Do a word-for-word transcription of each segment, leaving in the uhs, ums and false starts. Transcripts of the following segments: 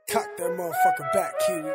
Cock that motherfucker back, Kiwi.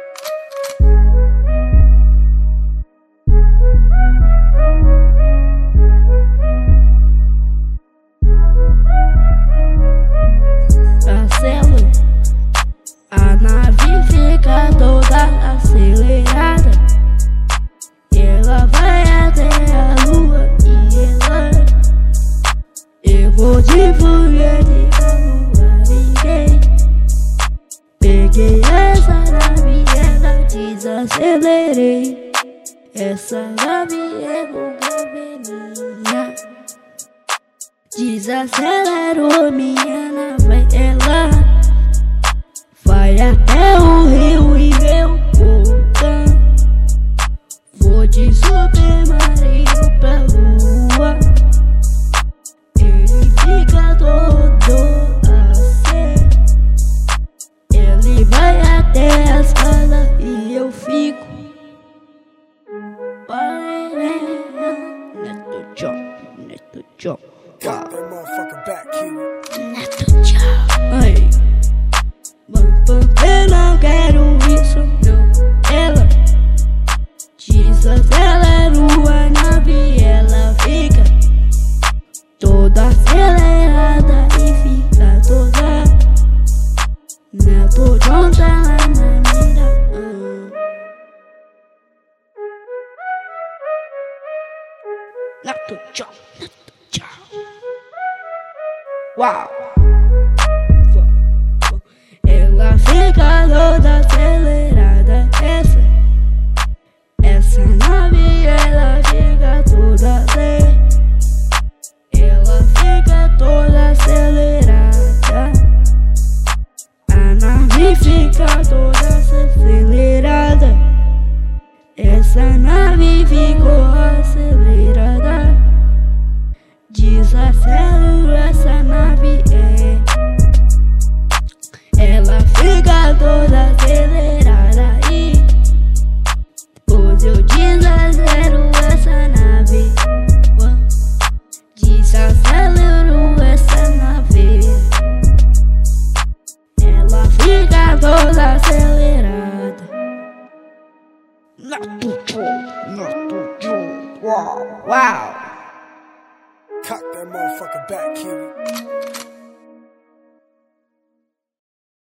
Marcelo, a nave fica toda acelerada. Ela vai até a lua e ela eu vou de foguete pra lua, liguei. Peguei essa nave, ela desacelerei. Essa nave é com cabelinha. Desacelerou minha nave, ela vai até o rio e meu vulcão. Vou de submarino pra lua. Ele fica todo assim. Ele vai até a escala e eu fico. Neto John, Neto John. Cock that motherfucker back, Kiwi. Neto John. Ai, eu não quero isso, não. Ela desacelera a nave, ela fica toda acelerada e fica toda. Neto John tá lá na mira. Neto John, Neto John. Uau! Ela fica toda acelerada. Essa, essa nave, ela fica toda acelerada. Ela fica toda acelerada. A nave fica toda acelerada. Essa nave ficou acelerada. Desacelera essa nave, é. Ela fica toda acelerada e depois eu desacelero essa nave. Desacelero essa nave. Ela fica toda acelerada. Neto John, Neto John. Uau, uau. Cock that motherfucker back, Kiwi.